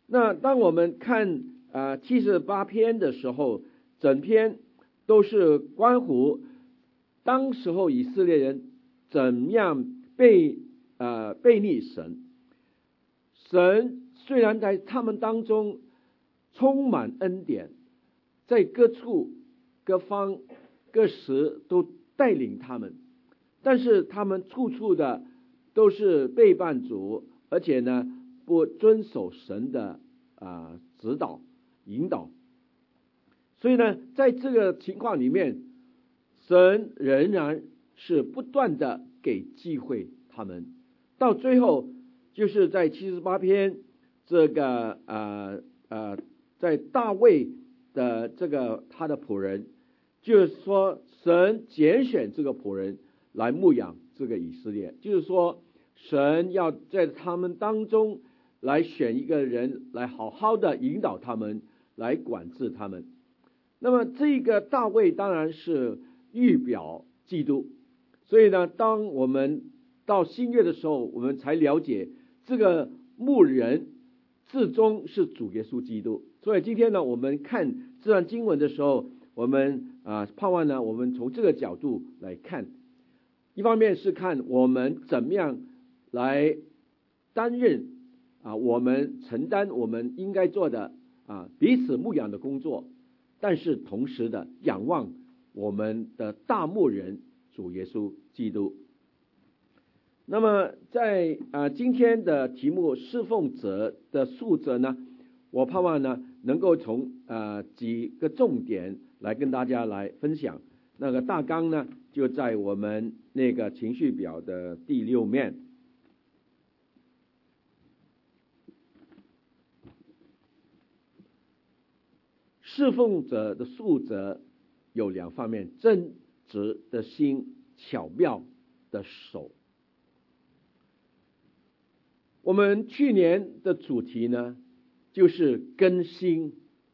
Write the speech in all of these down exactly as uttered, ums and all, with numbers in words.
那当我们看啊七十八篇的时候，整篇都是关乎当时候以色列人怎样被呃背逆神。神虽然在他们当中充满恩典，在各处各方各时都带领他们，但是他们处处的都是背叛主，而且呢不遵守神的啊、呃、指导引导。所以呢在这个情况里面，神仍然是不断的给机会他们，到最后就是在七十八篇这个呃呃在大卫的这个他的仆人，就是说神拣选这个仆人来牧养这个以色列，就是说神要在他们当中来选一个人来好好的引导他们，来管制他们。那么这个大卫当然是预表基督，所以呢当我们到新约的时候，我们才了解这个牧人至终是主耶稣基督。所以今天呢我们看这段经文的时候，我们啊盼望呢我们从这个角度来看，一方面是看我们怎么样来担任啊我们承担我们应该做的啊彼此牧养的工作，但是同时的仰望我们的大牧人主耶稣基督。那么在啊今天的题目侍奉者的素质呢，我盼望呢能够从啊几个重点来跟大家来分享。那个大纲呢就在我们那个情绪表的第六面。侍奉者的素质有两方面：正直的心，巧妙的手。我们去年的主题呢就是更新，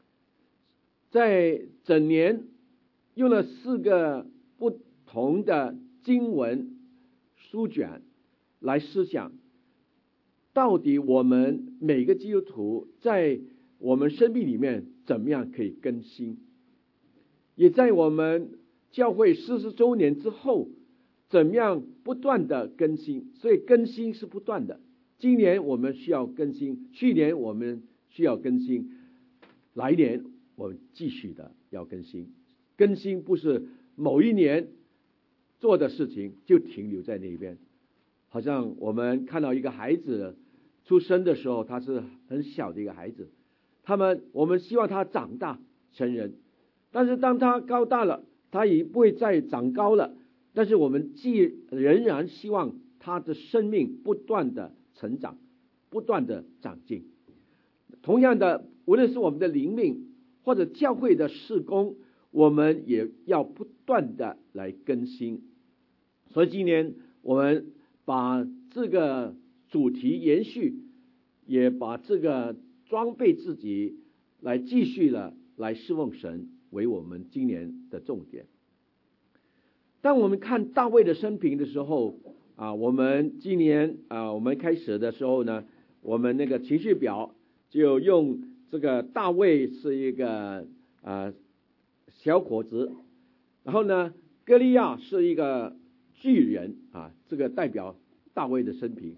在整年用了四个不同的经文书卷来思想，到底我们每个基督徒在我们生命里面怎么样可以更新，也在我们教会四十周年之后怎么样不断的更新。所以更新是不断的，今年我们需要更新，去年我们需要更新，来年我们继续的要更新。更新不是某一年做的事情就停留在那边，好像我们看到一个孩子出生的时候，他是很小的一个孩子，他们我们希望他长大成人，但是当他高大了，他也不会再长高了，但是我们既仍然希望他的生命不断的成长，不断的长进。同样的，无论是我们的灵命或者教会的事工，我们也要不断的来更新。所以今年我们把这个主题延续，也把这个装备自己来继续了来侍奉神为我们今年的重点。当我们看大卫的生平的时候啊，我们今年啊我们开始的时候呢，我们那个情绪表就用这个大卫是一个啊小伙子，然后呢歌利亚是一个巨人啊，这个代表大卫的生平。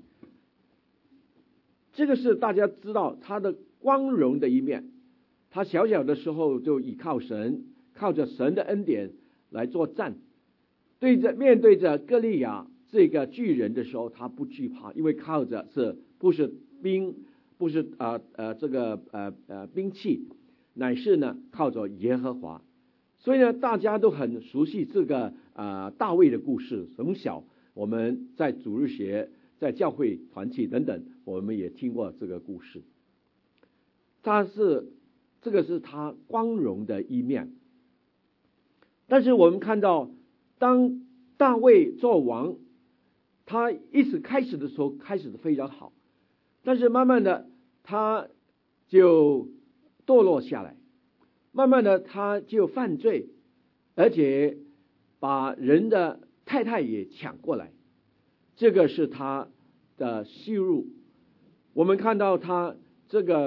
这个是大家知道他的光荣的一面，他小小的时候就依靠神，靠着神的恩典来作战，对着面对着歌利亚这个巨人的时候，他不惧怕，因为靠着是不是兵，不是啊呃这个呃呃兵器，乃是呢靠着耶和华。所以呢大家都很熟悉这个啊、呃、大卫的故事，从小我们在主日学、在教会团契等等，我们也听过这个故事。他是这个是他光荣的一面。但是我们看到，当大卫做王，他一直开始的时候开始的非常好，但是慢慢的他就堕落下来，慢慢的他就犯罪，而且把人的太太也抢过来，这个是他的羞辱。我们看到他这个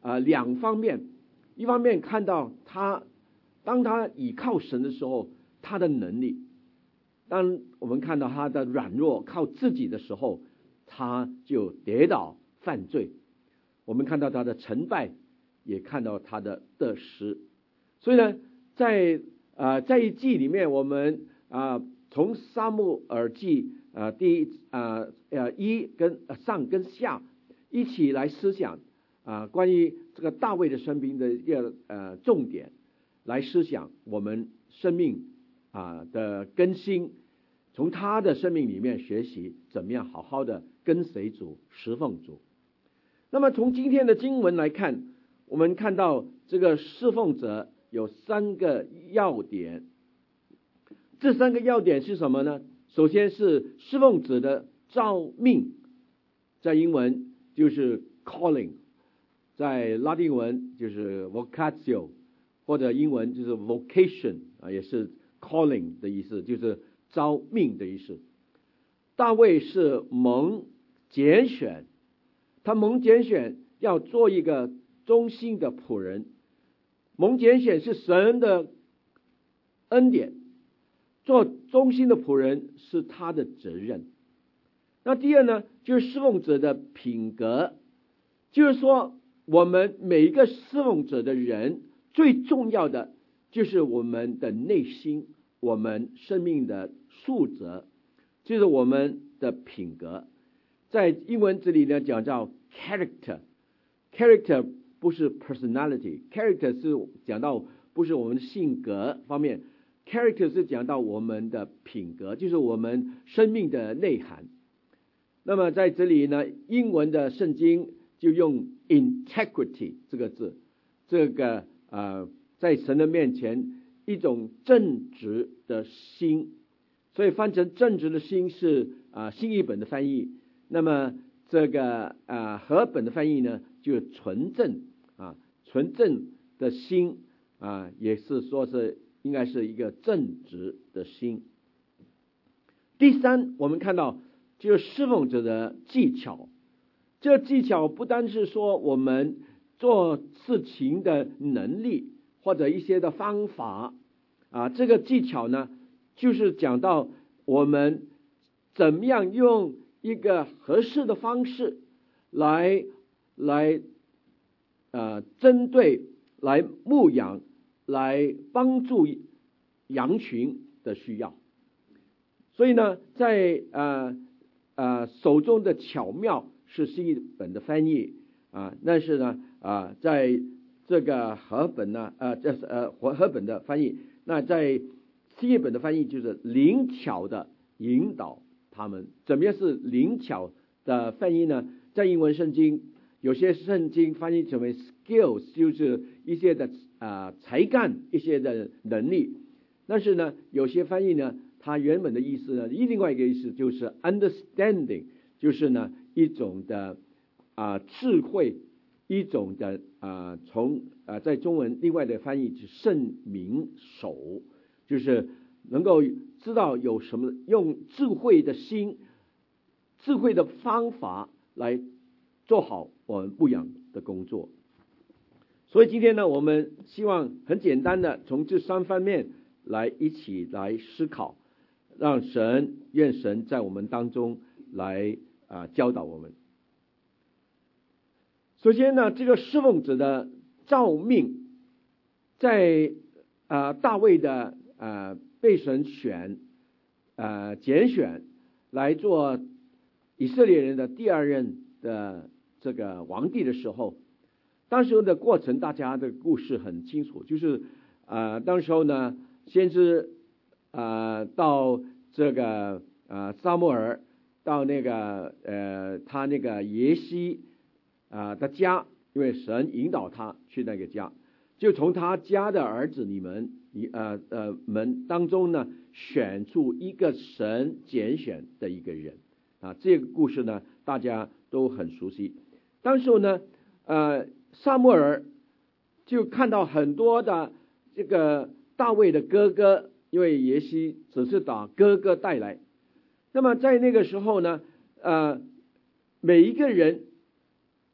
啊两方面，一方面看到他当他倚靠神的时候，他的能力；当我们看到他的软弱，靠自己的时候，他就跌倒犯罪。我们看到他的成败，也看到他的得失。所以呢，在啊这一季里面，我们啊从撒母耳记啊第一啊呃一跟上跟下一起来思想啊关于这个大卫的生命的一个呃重点，来思想我们生命啊的更新，从他的生命里面学习怎么样好好的跟随主、侍奉主。那么从今天的经文来看，我们看到这个侍奉者有三个要点。这三个要点是什么呢？首先是侍奉者的召命，在英文就是 calling， 在拉丁文就是 vocatio， 或者英文就是 vocation 啊，也是 calling 的意思，就是召命的意思。大卫是蒙拣选，他蒙拣选要做一个忠心的仆人。蒙拣选是神的恩典，做忠心的仆人是他的责任。那第二呢，就是侍奉者的品格，就是说我们每一个侍奉者的人，最重要的就是我们的内心，我们生命的素质，就是我们的品格。在英文这里呢讲叫 character， character 不是 personality， character 是讲到不是我们性格方面， character 是讲到我们的品格，就是我们生命的内涵。那么在这里呢，英文的圣经就用 integrity 这个字，这个呃在神的面前一种正直的心，所以翻成正直的心是啊、呃、新译本的翻译。那么这个啊、呃、和本的翻译呢，就是纯正啊纯正的心啊，也是说是应该是一个正直的心。第三，我们看到就是侍奉者的技巧。这技巧不单是说我们做事情的能力或者一些的方法啊，这个技巧呢，就是讲到我们怎么样用一个合适的方式来来呃针对来牧养来帮助羊群的需要。所以呢，在呃呃手中的巧妙是新译本的翻译啊，但是呢啊在这个和本呢呃这是呃和和本的翻译，那在新译本的翻译就是灵巧的引导他们。怎么样是灵巧的翻译呢？在英文圣经有些圣经翻译成为 skills， 就是一些的啊、呃、才干，一些的能力。但是呢，有些翻译呢，它原本的意思呢，另外一个意思就是 understanding， 就是呢一种的啊、呃、智慧，一种的啊、呃、从啊、呃、在中文另外的翻译是圣明手，就是能够知道有什么用智慧的心、智慧的方法来做好我们牧养的工作。所以今天呢，我们希望很简单的从这三方面来一起来思考，让神愿神在我们当中来啊、呃、教导我们。首先呢，这个侍奉者的召命，在啊、呃、大卫的啊、呃、被神选啊、呃、拣选来做以色列人的第二任的这个皇帝的时候，当时的过程大家的故事很清楚，就是啊、呃、当时候呢，先知啊、呃、到这个啊、呃、撒母耳到那个呃他那个耶西啊、呃、的家，因为神引导他去那个家，就从他家的儿子你们呃呃们当中呢，选出一个神拣选的一个人啊。这个故事呢，大家都很熟悉。当时呢，呃，撒母耳就看到很多的这个大卫的哥哥，因为耶西只是把哥哥带来。那么在那个时候呢，呃，每一个人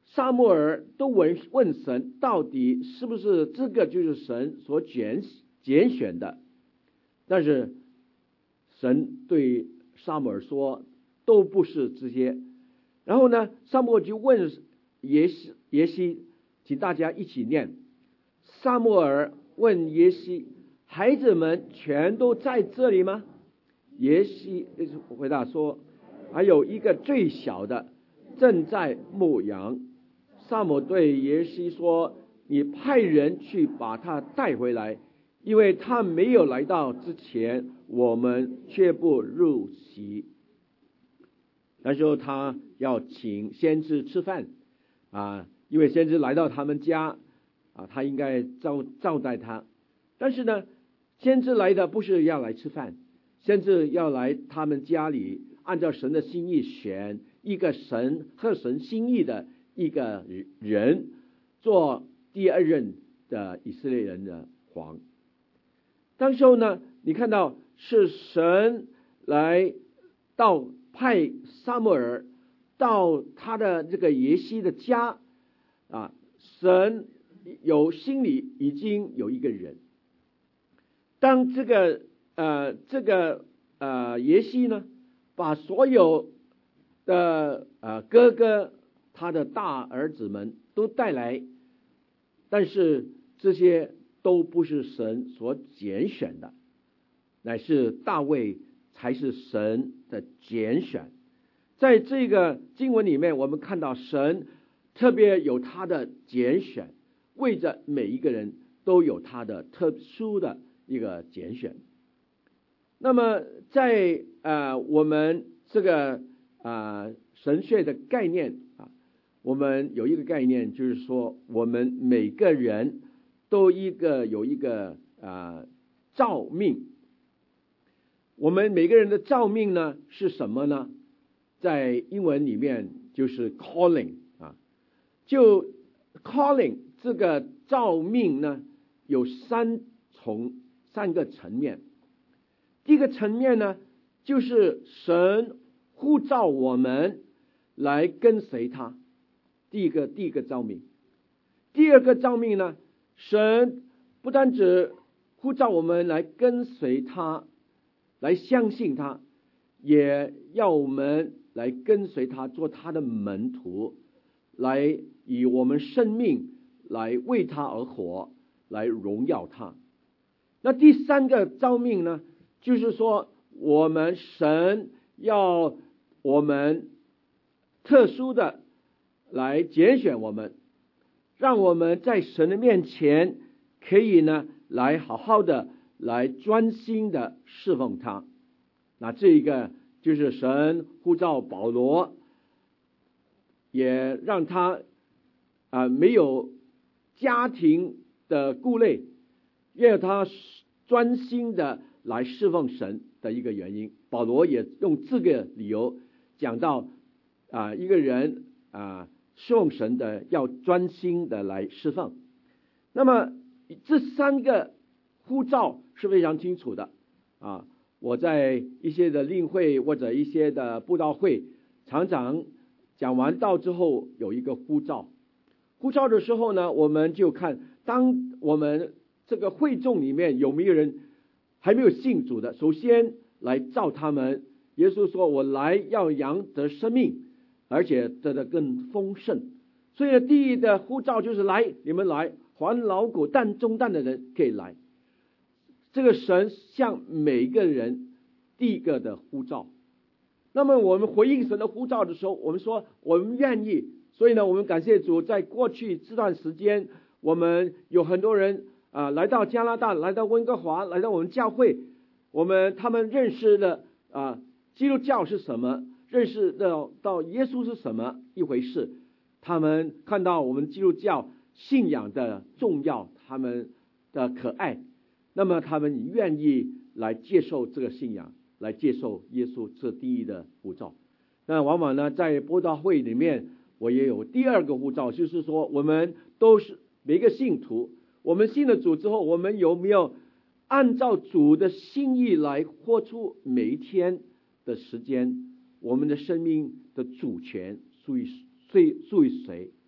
撒母耳都问问神，到底是不是这个就是神所拣拣选的？但是神对撒母耳说，都不是这些。然后呢，撒母耳就问耶西，耶西，请大家一起念。撒母耳问耶西，孩子们全都在这里吗？耶西回答说，还有一个最小的正在牧羊。撒母对耶西说，你派人去把他带回来，因为他没有来到之前，我们却不入席。那时候他要请先知吃饭啊，因为先知来到他们家啊，他应该招招待他。但是呢，先知来的不是要来吃饭，先知要来他们家里，按照神的心意选一个神合神心意的一个人做第二任的以色列人的王。当时候呢，你看到是神来到派撒母耳到他的这个耶西的家啊，神有心里已经有一个人。当这个呃这个呃耶西呢，把所有的呃哥哥他的大儿子们都带来，但是这些都不是神所拣选的，乃是大卫才是神的拣选。在这个经文里面，我们看到神特别有他的拣选，为着每一个人都有他的特殊的一个拣选。那么在呃我们这个啊、呃、神学的概念啊，我们有一个概念，就是说我们每个人都一个有一个啊、呃、召命。我们每个人的召命呢是什么呢？在英文里面就是 calling 啊，就 calling 这个召命呢有三重三个层面。第一个层面呢，就是神呼召我们来跟随他，第一个第一个召命。第二个召命呢，神不单只呼召我们来跟随他，来相信他，也要我们来跟随他，做他的门徒，来以我们生命来为他而活，来荣耀他。那第三个召命呢，就是说我们神要我们特殊的来拣选我们，让我们在神的面前可以呢来好好的来专心的侍奉他。那这一个就是神呼召保罗，也让他啊、呃、没有家庭的顾虑，让他专心的来侍奉神的一个原因。保罗也用这个理由讲到啊、呃、一个人啊、呃、侍奉神的要专心的来侍奉。那么这三个呼召是非常清楚的啊。我在一些的令会或者一些的布道会，常常讲完道之后有一个呼召。呼召的时候呢，我们就看当我们这个会众里面有没有人还没有信主的，首先来召他们。耶稣说，我来要羊得生命，而且得的更丰盛。所以第一的呼召就是来，你们来，还劳苦担重担的人可以来。这个神向每个人第一个的呼召。那么我们回应神的呼召的时候，我们说我们愿意。所以呢，我们感谢主，在过去这段时间，我们有很多人啊、呃、来到加拿大，来到温哥华，来到我们教会，我们他们认识了啊、呃、基督教是什么，认识到到耶稣是什么一回事。他们看到我们基督教信仰的重要，他们的可爱，那么他们愿意来接受这个信仰，来接受耶稣这第一的呼召。那往往呢，在布道会里面，我也有第二个呼召，就是说我们都是每个信徒，我们信了主之后，我们有没有按照主的心意来活出每一天的时间？我们的生命的主权属于谁？属于谁？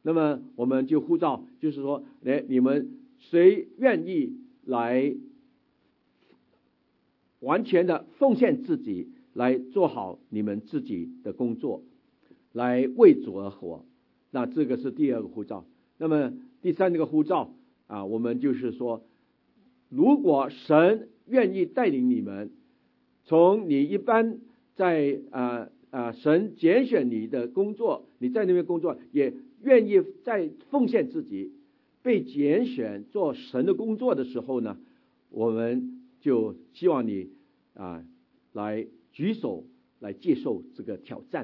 那么我们就呼召，就是说，哎，你们谁愿意来完全的奉献自己，来做好你们自己的工作，来为主而活。那这个是第二个呼召。那么第三个呼召啊，我们就是说，如果神愿意带领你们，从你一般在啊啊神拣选你的工作，你在那边工作，也愿意在奉献自己，被拣选做神的工作的时候呢，我们就希望你啊来举手来接受这个挑战。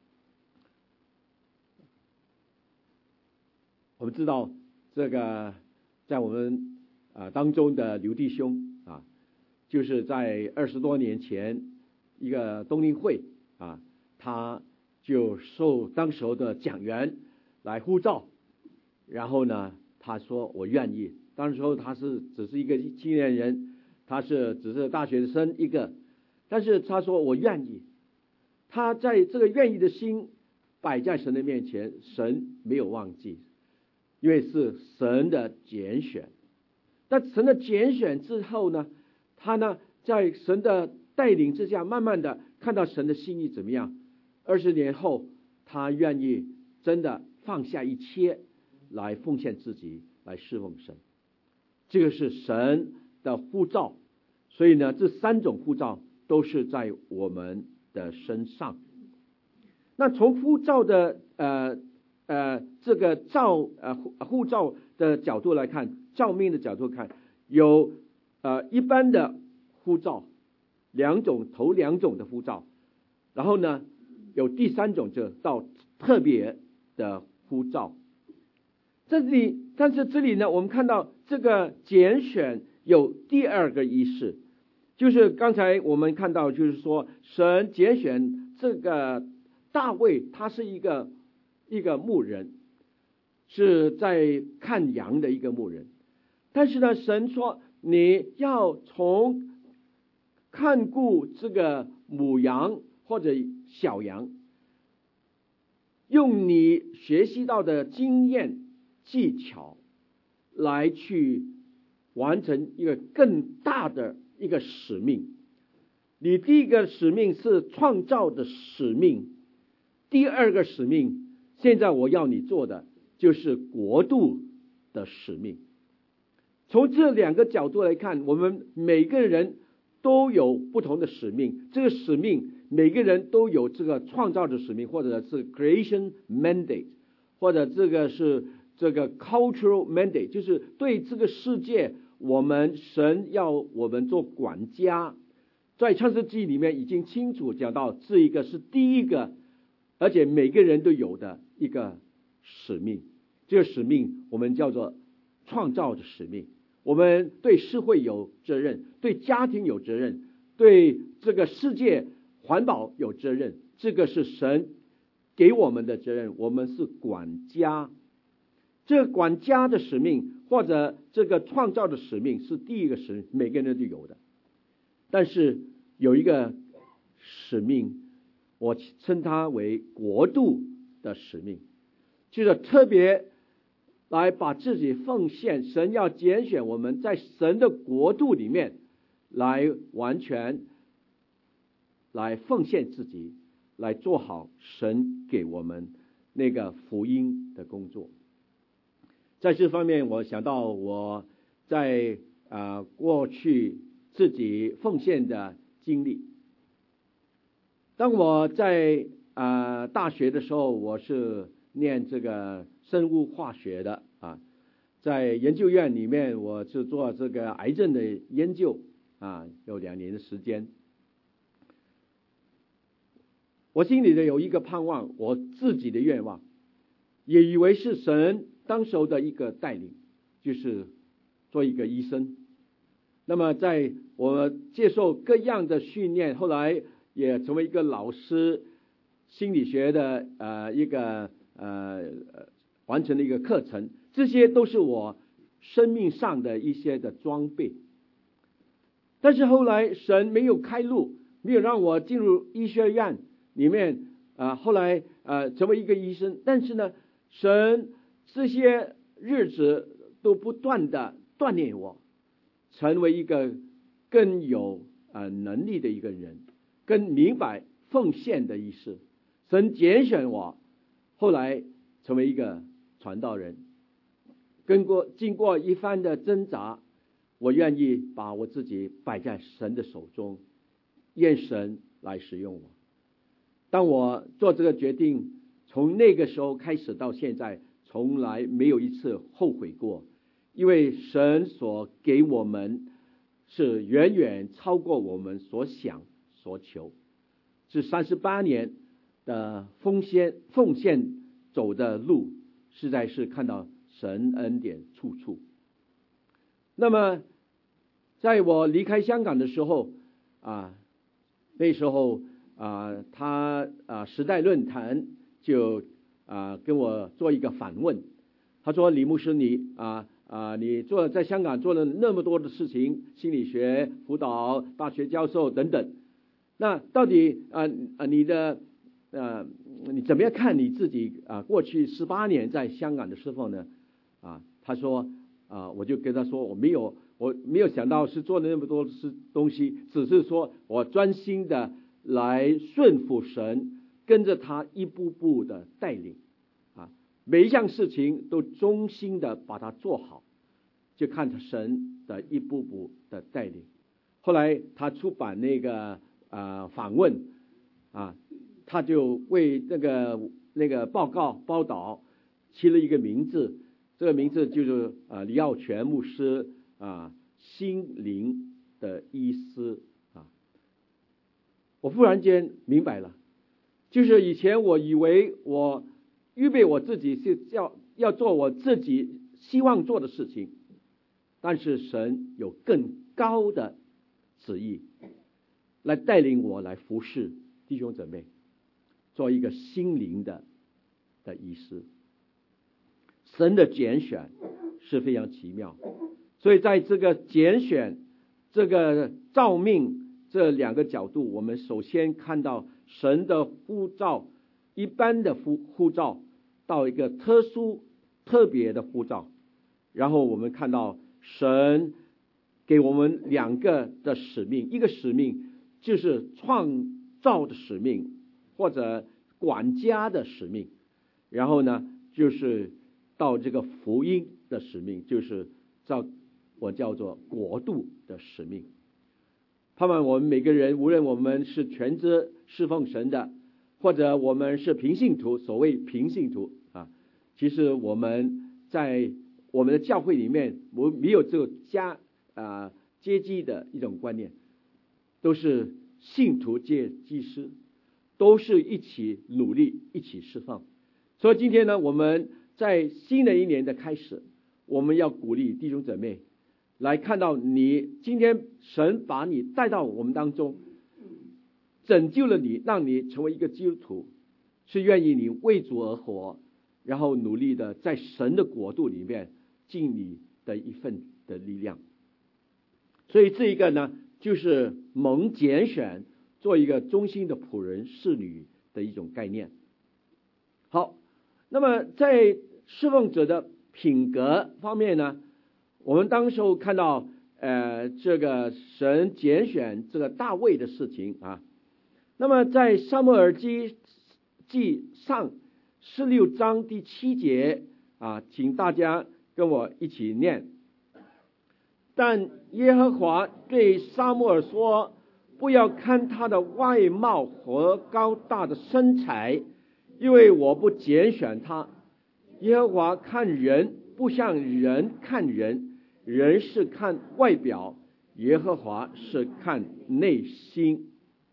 我们知道这个在我们啊当中的刘弟兄啊，就是在二十多年前一个冬令会啊，他就受当时候的讲员来呼召，然后呢他说我愿意。当时候他是只是一个青年人，他是只是大学生一个，但是他说我愿意。他在这个愿意的心摆在神的面前，神没有忘记，因为是神的拣选。但神的拣选之后呢，他呢在神的带领之下，慢慢的看到神的心意怎么样。二十年后，他愿意真的放下一切来奉献自己，来侍奉神。这个是神的呼召。所以呢，这三种呼召都是在我们的身上。那从呼召的呃呃这个召呃呼召的角度来看，召命的角度看，有呃一般的呼召，两种头两种的呼召，然后呢有第三种就到特别的呼召。这里，但是这里呢，我们看到这个拣选有第二个意思，就是刚才我们看到，就是说神拣选这个大卫，他是一个一个牧人，是在看羊的一个牧人。但是呢，神说你要从看顾这个母羊或者小羊，用你学习到的经验技巧来去完成一个更大的一个使命。你第一个使命是创造的使命，第二个使命，现在我要你做的就是国度的使命。从这两个角度来看，我们每个人都有不同的使命。这个使命，每个人都有这个创造的使命，或者是 creation mandate， 或者这个是这个 cultural mandate， 就是对这个世界，我们神要我们做管家。在创世纪里面已经清楚讲到，这一个是第一个，而且每个人都有的一个使命。这个使命我们叫做创造的使命。我们对社会有责任，对家庭有责任，对这个世界环保有责任。这个是神给我们的责任，我们是管家。这个管家的使命或者这个创造的使命是第一个使命，每个人都有的。但是有一个使命，我称它为国度的使命，就是特别来把自己奉献。神要拣选我们在神的国度里面来完全来奉献自己，来做好神给我们那个福音的工作。在这方面，我想到我在啊、呃、过去自己奉献的经历。当我在啊、呃、大学的时候，我是念这个生物化学的啊，在研究院里面我是做这个癌症的研究啊，有两年的时间。我心里的有一个盼望，我自己的愿望，也以为是神当时候的一个带领，就是做一个医生。那么在我接受各样的训练，后来也成为一个老师，心理学的呃一个呃完成的一个课程，这些都是我生命上的一些的装备。但是后来神没有开路，没有让我进入医学院里面啊、呃，后来呃成为一个医生。但是呢，神这些日子都不断的锻炼我，成为一个更有呃能力的一个人，更明白奉献的意思。神拣选我，后来成为一个传道人。经过经过一番的挣扎，我愿意把我自己摆在神的手中，愿神来使用我。当我做这个决定，从那个时候开始到现在，从来没有一次后悔过，因为神所给我们是远远超过我们所想所求。这三十八年的奉献奉献走的路，实在是看到神恩典处处。那么在我离开香港的时候啊，那时候啊，他啊时代论坛就啊跟我做一个反问，他说：“李牧师你，啊啊你做在香港做了那么多的事情，心理学辅导、大学教授等等，那到底啊啊你的呃你怎么样看你自己啊过去十八年在香港的侍奉呢？”啊，他说啊，我就跟他说，我没有我没有想到是做了那么多事东西，只是说我专心的来顺服神，跟着他一步步的带领啊，每一项事情都忠心的把它做好，就看着神的一步步的带领。后来他出版那个啊访问啊，他就为那个那个报告报道起了一个名字，这个名字就是啊李耀全牧师啊心灵的医师啊。我忽然间明白了，就是以前我以为我预备我自己是要要做我自己希望做的事情，但是神有更高的旨意来带领我来服侍弟兄姊妹，做一个心灵的的医师。神的拣选是非常奇妙，所以在这个拣选、这个召命这两个角度，我们首先看到神的呼召，一般的呼呼召到一个特殊特别的呼召，然后我们看到神给我们两个的使命，一个使命就是创造的使命或者管家的使命，然后呢就是到这个福音的使命，就是叫我叫做国度的使命。盼望我们每个人，无论我们是全职侍奉神的，或者我们是平信徒，所谓平信徒啊，其实我们在我们的教会里面，我没有这个家啊阶级的一种观念，都是信徒皆祭司，都是一起努力，一起侍奉。所以今天呢，我们在新的一年的开始，我们要鼓励弟兄姊妹来看到你今天神把你带到我们当中，拯救了你，让你成为一个基督徒，是愿意你为主而活，然后努力的在神的国度里面尽你的一份的力量。所以这一个呢，就是蒙拣选做一个忠心的仆人侍女的一种概念。好，那么在侍奉者的品格方面呢，我们当时候看到呃这个神拣选这个大卫的事情啊。那么在撒母耳记记上十六章第七节啊，请大家跟我一起念。但耶和华对撒母耳说，不要看他的外貌和高大的身材，因为我不拣选他。耶和华看人不像人看人，人是看外表，耶和华是看内心。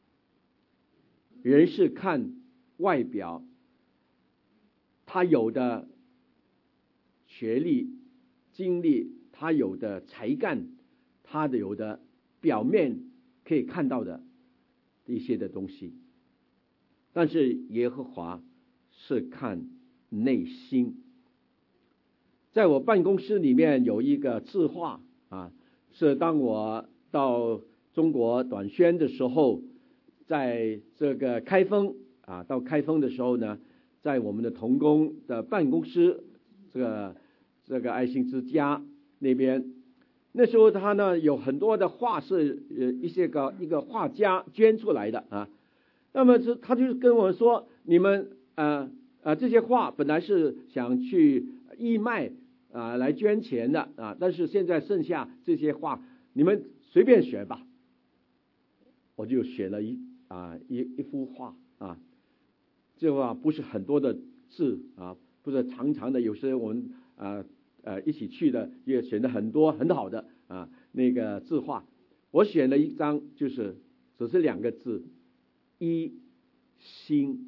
人是看外表，他有的学历、经历，他有的才干，他的有的表面可以看到的一些的东西，但是耶和华是看内心。在我办公室里面有一个字画啊，是当我到中国短宣的时候，在这个开封啊，到开封的时候呢，在我们的同工的办公室这个这个爱心之家那边。那时候他呢有很多的画是呃一些个一个画家捐出来的啊。那么这他就跟我们说，你们呃呃这些画本来是想去义卖啊、呃、来捐钱的啊，但是现在剩下这些画，你们随便选吧。我就选了一啊一一幅画啊，这画不是很多的字啊，不是长长的，有时我们啊。呃，一起去的也选了很多很好的啊那个字画，我选了一张，就是只是两个字，一心。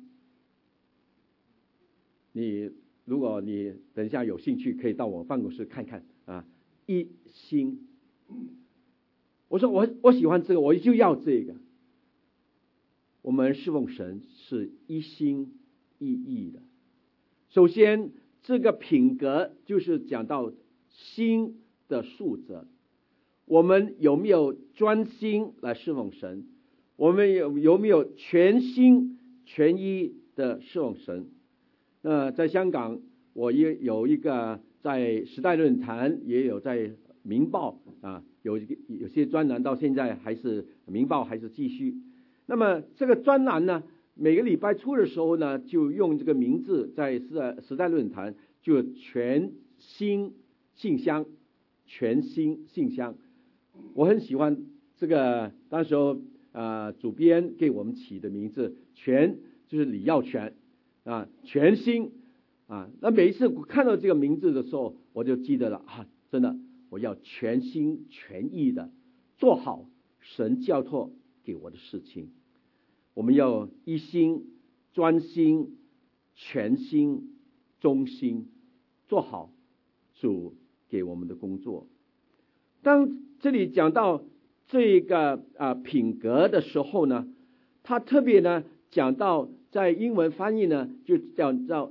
你如果你等一下有兴趣，可以到我办公室看看啊，一心。我说我我喜欢这个，我就要这个。我们侍奉神是一心一意的，首先。这个品格就是讲到心的素质，我们有没有专心来侍奉神？我们有有没有全心全意的侍奉神？那在香港，我也有一个在时代论坛，也有在明报啊，有有些专栏到现在还是明报还是继续。那么这个专栏呢？每个礼拜初的时候呢，就用这个名字在时代时代论坛，就全心信箱，全心信箱。我很喜欢这个，当时候啊、呃，主编给我们起的名字，全就是李耀全啊，全心啊。那每一次看到这个名字的时候，我就记得了啊，真的，我要全心全意的做好神交托给我的事情。我们要一心、专心、全心、忠心，做好主给我们的工作。当这里讲到这个啊品格的时候呢，他特别呢讲到在英文翻译呢就讲到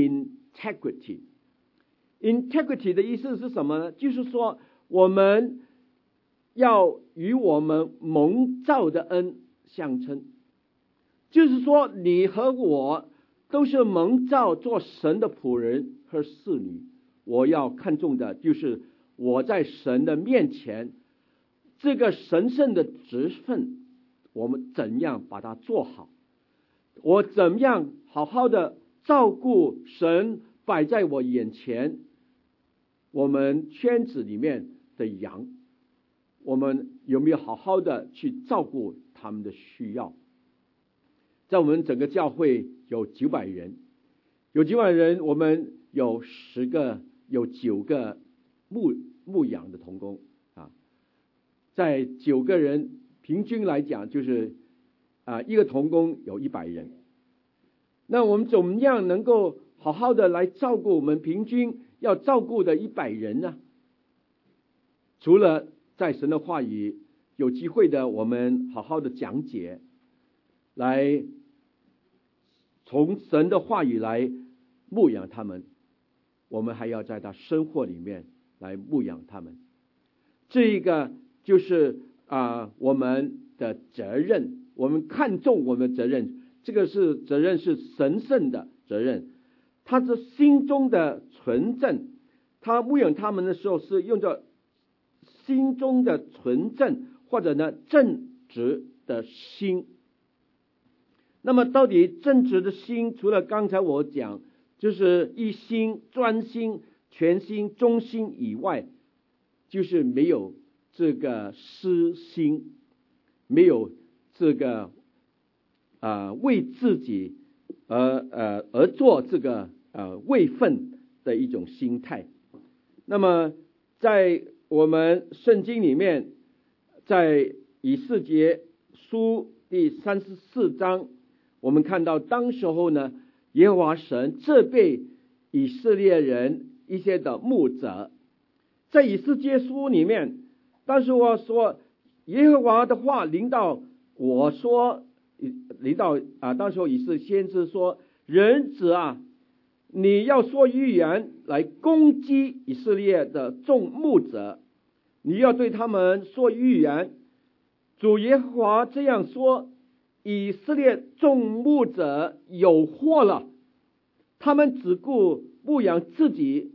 integrity。integrity 的意思是什么呢？就是说我们要与我们蒙召的恩相称。就是说你和我都是蒙召做神的仆人和侍女，我要看重的就是我在神的面前这个神圣的职分，我们怎样把它做好，我怎样好好的照顾神摆在我眼前我们圈子里面的羊，我们有没有好好的去照顾他们的需要。在我们整个教会有九百人，有九百人，我们有十个，有九个牧牧养的同工啊，在九个人平均来讲，就是啊一个同工有一百人。那我们怎么样能够好好的来照顾我们平均要照顾的一百人呢？除了在神的话语有机会的，我们好好的讲解，来从神的话语来牧养他们，我们还要在他生活里面来牧养他们。这一个就是啊、呃、我们的责任，我们看重我们的责任，这个是责任是神圣的责任。他是心中的纯正，他牧养他们的时候是用着心中的纯正或者呢正直的心。那么到底正直的心，除了刚才我讲就是一心、专心、全心、忠心以外，就是没有这个私心，没有这个啊、呃、为自己而呃而做这个呃位分的一种心态。那么在我们圣经里面，在以斯帖书第三十四章，我们看到当时候呢，耶和华神责备以色列人一些的牧者。在以斯帖书里面，当时我说耶和华的话临到我说，临到啊，当时候以斯帖先知说，人子啊，你要说预言来攻击以色列的众牧者，你要对他们说预言。主耶和华这样说，以色列众牧者有祸了，他们只顾牧养自己，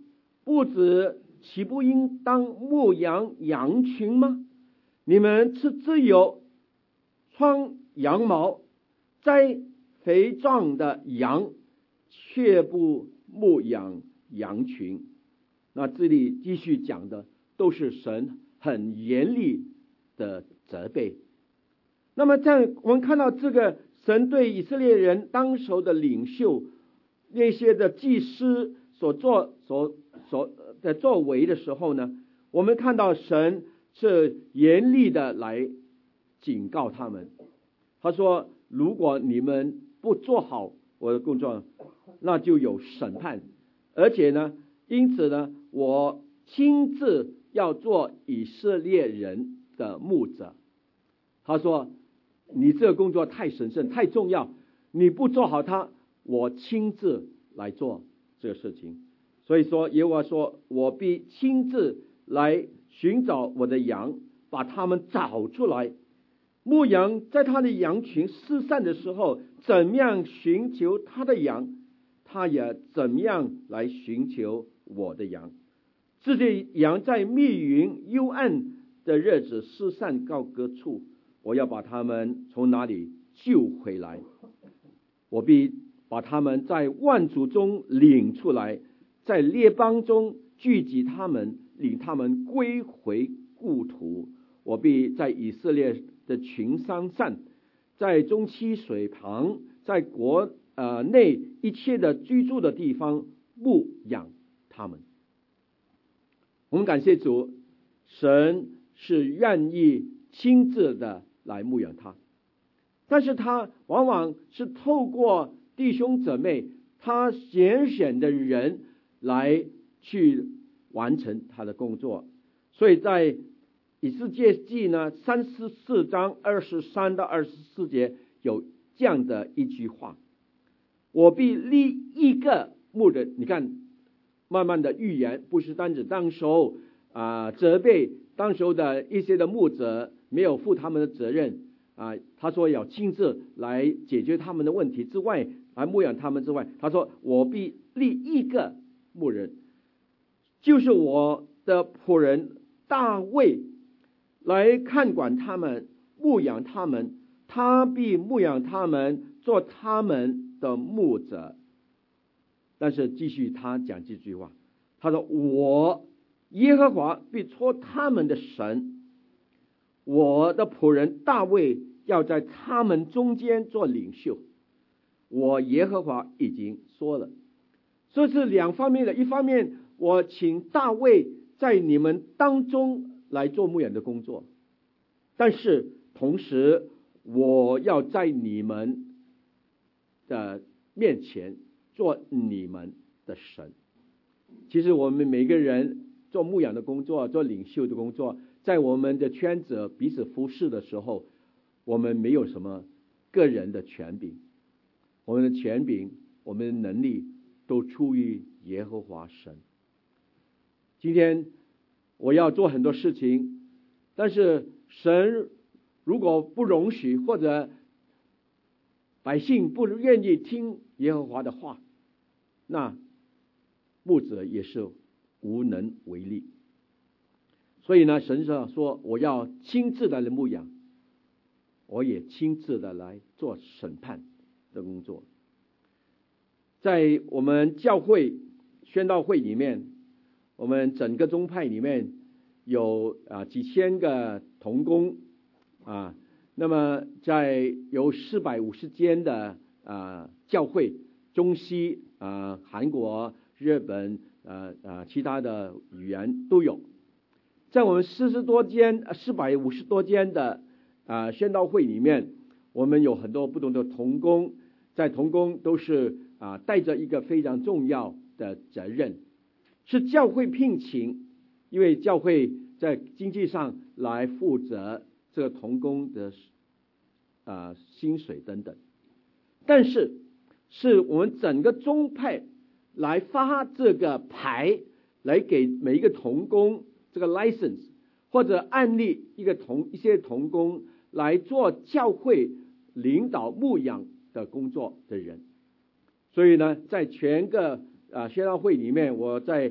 不子岂不应当牧养羊群吗？你们吃自由，穿羊毛，摘肥壮的羊，却不牧养羊群。那这里继续讲的都是神很严厉的责备。那么在我们看到这个神对以色列人当时的领袖那些的祭司所做所所的作为的时候呢，我们看到神是严厉的来警告他们。他说，如果你们不做好我的工作，那就有审判，而且呢，因此呢，我亲自要做以色列人的牧者。他说，你这个工作太神圣太重要，你不做好它，我亲自来做这个事情。所以说耶和华说，我必亲自来寻找我的羊，把他们找出来。牧羊在他的羊群失散的时候，怎么样寻求他的羊，他也怎么样来寻求我的羊。这些羊在密云幽暗的日子失散到各处，我要把他们从哪里救回来？我必把他们在万族中领出来，在列邦中聚集他们，领他们归回故土。我必在以色列的群山上，在中溪水旁，在国呃内一切的居住的地方牧养他们。我们感谢主，神是愿意亲自的来牧养他，但是他往往是透过弟兄姊妹他拣选的人来去完成他的工作。所以在以斯帖记呢三十四章二十三到二十四节有这样的一句话，我必立一个牧人。你看慢慢的预言，不是单指当时候啊、呃、责备当时候的一些的牧者没有负他们的责任啊、呃，他说要亲自来解决他们的问题之外，来牧养他们之外，他说我必立一个牧人，就是我的仆人大卫，来看管他们，牧养他们，他必牧养他们，做他们的牧者。但是继续他讲这句话，他说我耶和华必做他们的神，我的仆人大卫要在他们中间做领袖，我耶和华已经说了。这是两方面的，一方面我请大卫在你们当中来做牧养的工作，但是同时我要在你们的面前做你们的神。其实我们每个人做牧养的工作，做领袖的工作，在我们的圈子彼此服侍的时候，我们没有什么个人的权柄，我们的权柄，我们的能力都出于耶和华神。今天我要做很多事情，但是神如果不容许，或者百姓不愿意听耶和华的话，那牧者也是无能为力。所以呢，神说我要亲自的来牧养，我也亲自的来做审判的工作。在我们教会宣道会里面，我们整个宗派里面有啊几千个同工啊，那么在有四百五十间的啊教会，中西啊韩国、日本啊啊其他的语言都有。在我们四十多间、四百五十多间的啊宣道会里面，我们有很多不同的同工，在同工都是啊带着一个非常重要的责任，是教会聘请，因为教会在经济上来负责这个同工的啊薪水等等，但是是我们整个宗派来发这个牌，来给每一个同工这个 license， 或者案例一个同一些同工来做教会领导牧养的工作的人。所以呢，在全个啊宣道会里面，我在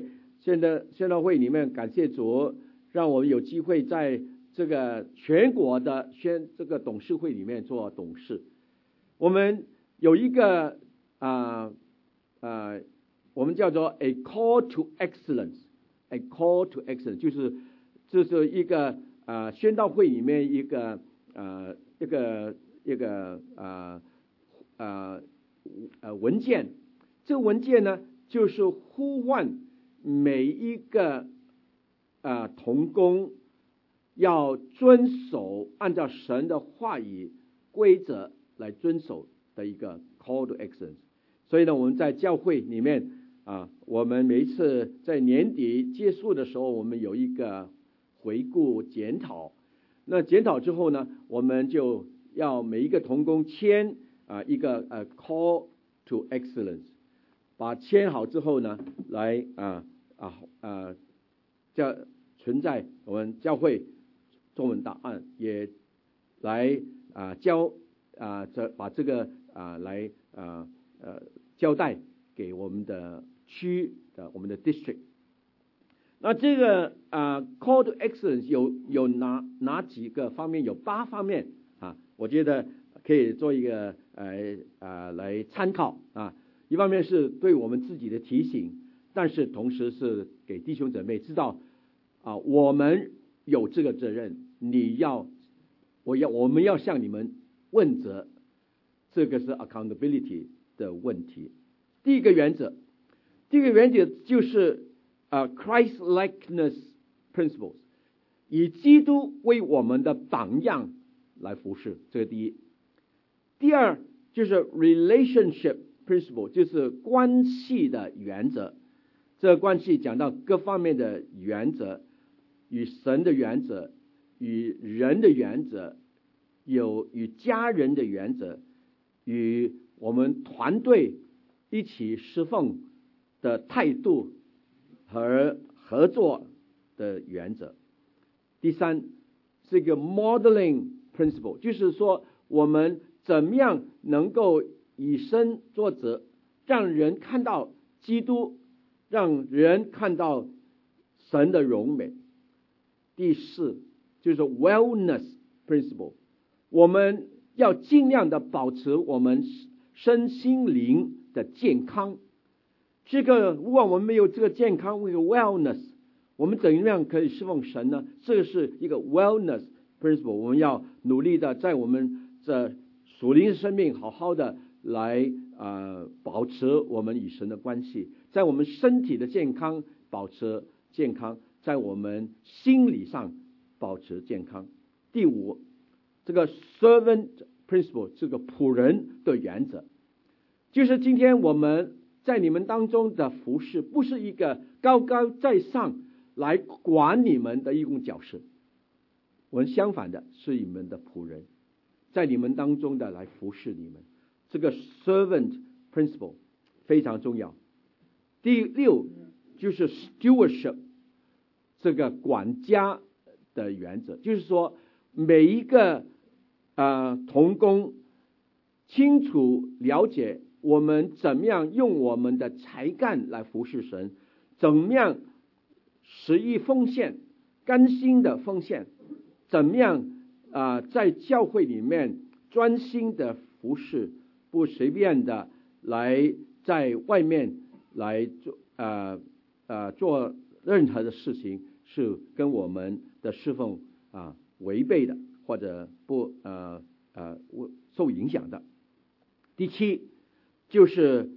现在宣道会里面，感谢主，让我们有机会在这个全国的宣这个董事会里面做董事。我们有一个啊啊，我们叫做 a call to excellence，a call to excellence， 就是就是一个啊宣道会里面一个啊一个一个啊啊呃文件。这个文件呢，就是呼唤每一个啊同工要遵守按照神的话语规则来遵守的一个 call to excellence。 所以呢，我们在教会里面啊，我们每一次在年底结束的时候，我们有一个回顾检讨。那检讨之后呢，我们就要每一个同工签啊一个呃 call to excellence， 把签好之后呢，来啊啊啊叫存在我们教会中文档案，也来啊交啊这把这个啊来啊呃交代给我们的区的我们的 district。 那这个啊 call to excellence 有有哪哪几个方面？有八方面啊，我觉得可以做一个呃啊来参考啊。一方面是对我们自己的提醒，但是同时是给弟兄姊妹知道啊，我们有这个责任，你要我要我们要向你们问责，这个是 accountability 的问题。第一个原则，第一个原则就是啊 Christ likeness principles， 以基督为我们的榜样来服侍，这个第一。第二就是 relationship principle， 就是关系的原则。这个关系讲到各方面的原则，与神的原则，与人的原则，有与家人的原则，与我们团队一起侍奉的态度和合作的原则。第三是一个 modeling principle， 就是说我们怎么样能够以身作则，让人看到基督，让人看到神的荣美。第四就是 wellness principle， 我们要尽量的保持我们身心灵的健康。这个如果我们没有这个健康，这个 wellness， 我们怎样可以侍奉神呢？这个是一个 wellness principle， 我们要努力的在我们的属灵生命好好的来呃保持我们与神的关系，在我们身体的健康保持健康，在我们心理上保持健康。第五，这个 servant principle， 这个仆人的原则，就是今天我们在你们当中的服侍，不是一个高高在上来管你们的一种角色，我们相反的是你们的仆人，在你们当中的来服侍你们。这个 servant principle 非常重要。第六就是 stewardship， 这个管家的原则，就是说每一个呃同工清楚了解我们怎么样用我们的才干来服侍神，怎么样实意奉献，甘心的奉献，怎么样啊、呃、在教会里面专心的服侍，不随便的来在外面来做呃呃做任何的事情是跟我们的侍奉啊违背的，或者不呃呃受影响的。第七就是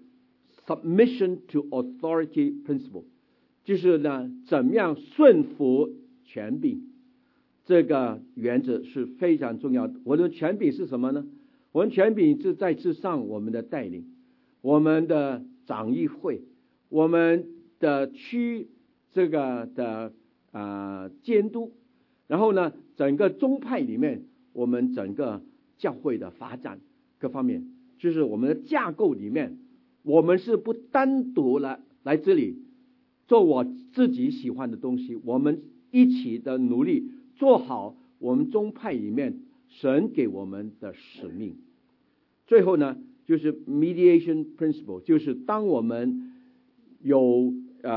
submission to authority principle， 就是呢怎么样顺服权柄，这个原则是非常重要的。我的权柄是什么呢？我们权柄是在之上我们的带领，我们的长议会，我们的区这个的啊、呃、监督，然后呢整个宗派里面我们整个教会的发展各方面，就是我们的架构里面，我们是不单独来来这里做我自己喜欢的东西，我们一起的努力做好我们宗派里面神给我们的使命。最后呢就是 mediation principle， 就是当我们有呃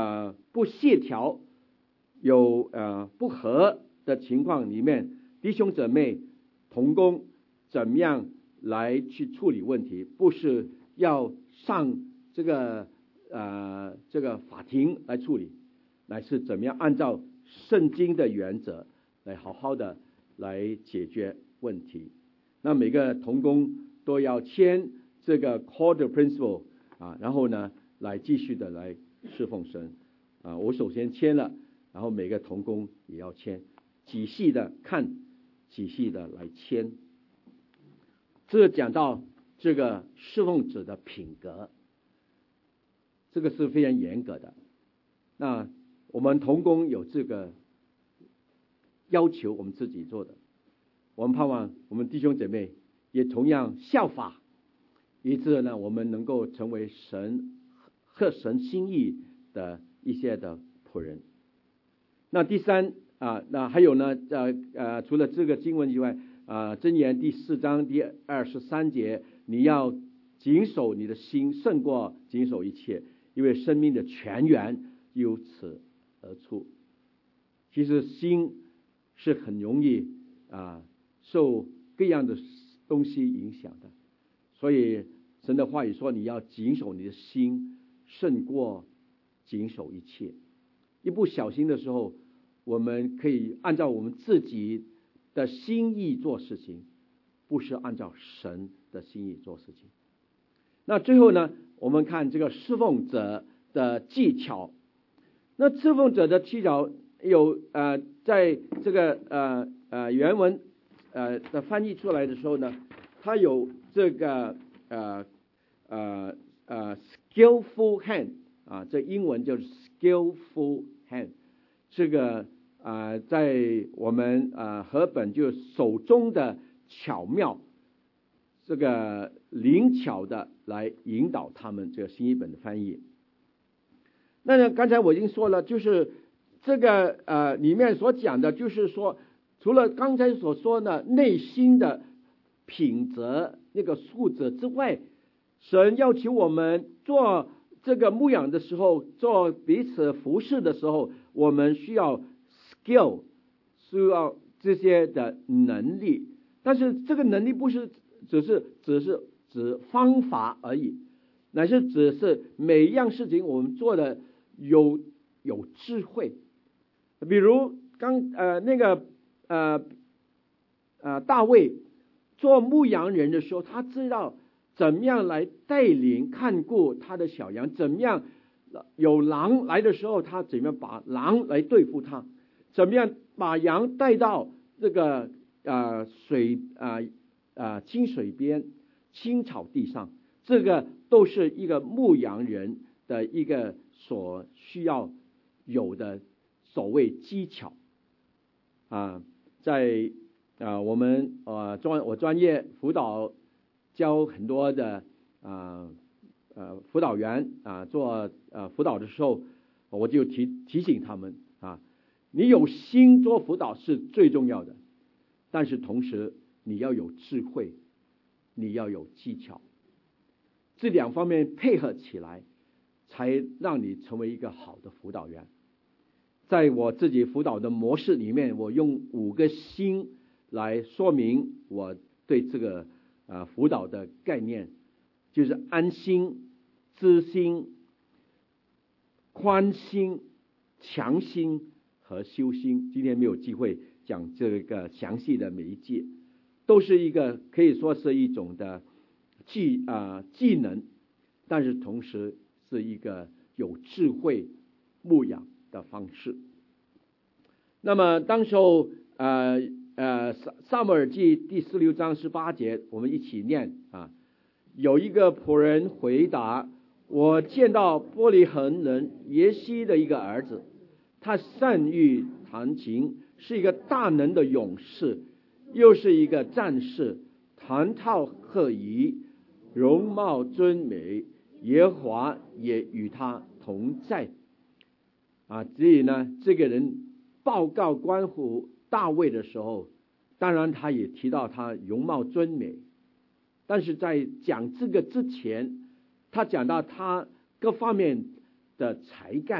不协调、有呃不和的情况里面，弟兄姊妹同工怎么样来去处理问题？不是要上这个呃这个法庭来处理，乃是怎么样按照圣经的原则来好好的来解决问题。那每个同工都要签这个 Core Principle 啊，然后呢来继续的来侍奉神啊。我首先签了，然后每个同工也要签，仔细的看，仔细的来签。这讲到这个侍奉者的品格，这个是非常严格的。那我们同工有这个要求，我们自己做的。我们盼望我们弟兄姐妹也同样效法，以致呢，我们能够成为神合神心意的一些的仆人。那第三啊，那还有呢，呃呃，除了这个经文以外，啊，箴言第四章第二十三节，你要谨守你的心，胜过谨守一切，因为生命的泉源由此而出。其实心是很容易啊受各样的东西影响的，所以神的话语说，你要谨守你的心，胜过谨守一切。一不小心的时候，我们可以按照我们自己的心意做事情，不是按照神的心意做事情。那最后呢，我们看这个侍奉者的技巧。那侍奉者的技巧有呃，在这个呃呃原文呃的翻译出来的时候呢，它有这个呃呃呃 skillful hand 啊，这英文就是 skillful hand。这个啊、呃，在我们啊、呃、和本就手中的巧妙，这个灵巧的来引导他们。这个新译本的翻译。那呢，刚才我已经说了，就是这个呃里面所讲的，就是说，除了刚才所说的内心的品质那个素质之外，神要求我们做这个牧养的时候，做彼此服侍的时候，我们需要 skill， 需要这些的能力。但是这个能力不是只是只是指方法而已，乃是只是每一样事情我们做的有有智慧。比如刚呃那个呃呃大卫做牧羊人的时候，他知道怎么样来带领看顾他的小羊，怎么样有狼来的时候，他怎么样把狼来对付他，怎么样把羊带到这个呃水啊啊、呃、清水边、青草地上，这个都是一个牧羊人的一个所需要有的所谓技巧啊。在啊、呃、我们呃专我专业辅导教很多的啊 呃, 呃辅导员啊做呃辅导的时候，我就提提醒他们啊，你有心做辅导是最重要的，但是同时你要有智慧，你要有技巧，这两方面配合起来，才让你成为一个好的辅导员。在我自己辅导的模式里面，我用五个心来说明我对这个呃辅导的概念，就是安心、知心、宽心、强心和修心。今天没有机会讲这个详细的每一节，都是一个可以说是一种的技啊、呃、技能，但是同时是一个有智慧牧养的方式。那么当时候呃呃撒撒母耳记第十六章十八节，我们一起念啊。有一个仆人回答，我见到伯利恒人耶西的一个儿子，他善于弹琴，是一个大能的勇士，又是一个战士，弹套合宜，容貌尊美，耶和华也与他同在啊。所以呢，这个人报告关乎大卫的时候，当然他也提到他容貌尊美，但是在讲这个之前，他讲到他各方面的才干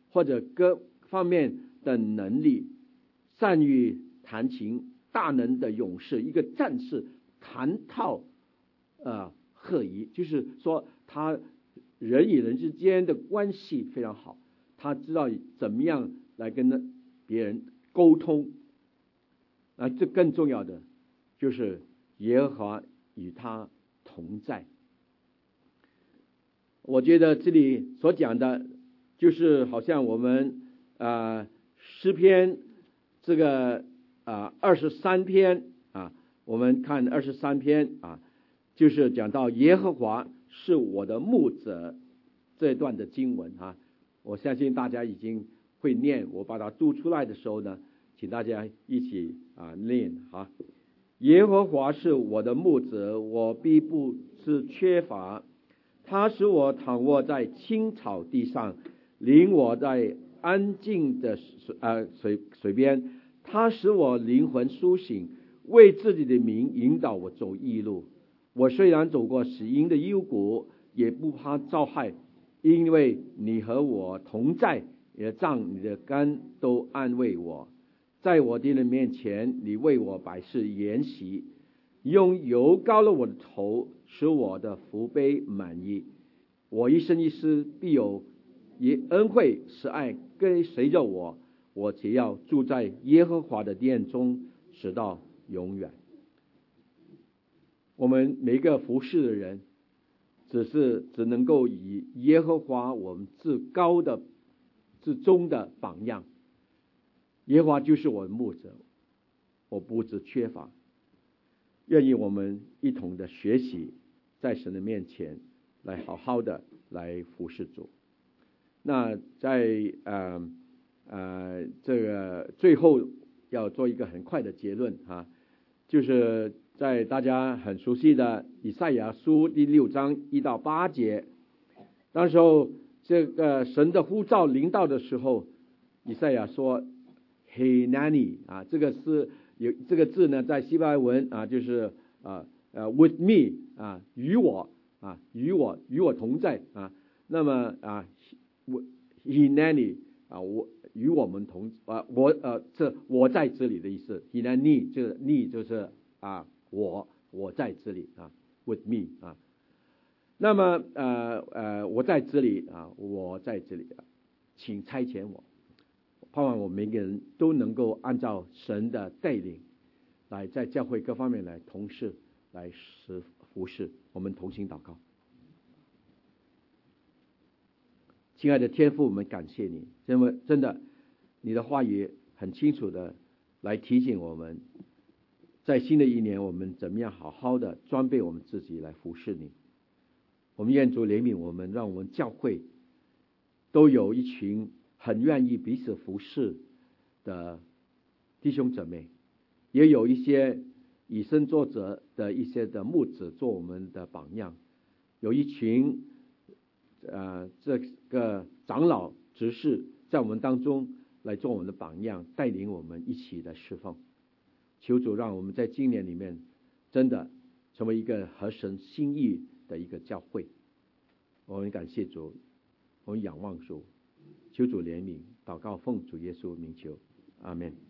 或者各方面的能力，善于弹琴，大能的勇士，一个战士，谈套呃合一，就是说他人与人之间的关系非常好，他知道怎么样来跟别人沟通。啊，这更重要的就是耶和华与他同在。我觉得这里所讲的，就是好像我们啊诗篇这个啊二十三篇啊，我们看二十三篇啊，就是讲到耶和华是我的牧者这段的经文啊，我相信大家已经会念，我把它读出来的时候呢，请大家一起啊念啊。耶和华是我的牧者，我必不致缺乏。他使我躺卧在青草地上，领我在安静的水呃水水边。他使我灵魂苏醒，为自己的名引导我走义路。我虽然走过死荫的幽谷，也不怕遭害，因为你和我同在，你的杖你的竿都安慰我。在我敌人面前，你为我摆设筵席，用油膏了我的头，使我的福杯满溢。我一生一世必有恩惠慈爱跟随着我，我只要住在耶和华的殿中，直到永远。我们每个服侍的人，只是只能够以耶和华我们至高的至终的榜样。耶和华就是我的牧者，我不致缺乏。愿意我们一同的学习，在神的面前来好好的来服侍主。那在呃呃这个最后要做一个很快的结论啊，就是在大家很熟悉的以赛亚书第六章一到八节，那时候这个神的呼召临到的时候，以赛亚说 Hineni 啊，这个是有这个字呢，在希伯来文啊，就是啊呃 with me 啊，与我啊，与我与我同在啊。那么啊 Hineni 啊，我与我们同啊，我呃这我在这里的意思 Hineni 这个 ni 就是啊我我在这里啊 with me 啊。那么呃呃我在这里啊，我在这里啊，请差遣我。盼望我们每个人都能够按照神的带领，来在教会各方面来同事，来实服侍。我们同心祷告。亲爱的天父，我们感谢你，因为真的，你的话语很清楚的来提醒我们，在新的一年，我们怎么样好好的装备我们自己来服侍你。我们愿主怜悯我们，让我们教会都有一群很愿意彼此服侍的弟兄姊妹，也有一些以身作则的一些的牧者做我们的榜样，有一群呃这个长老执事在我们当中来做我们的榜样，带领我们一起来侍奉。求主让我们在今年里面真的成为一个合神心意的一个教会。我们感谢主，我们仰望主，求主怜悯，祷告奉主耶稣名求，阿们。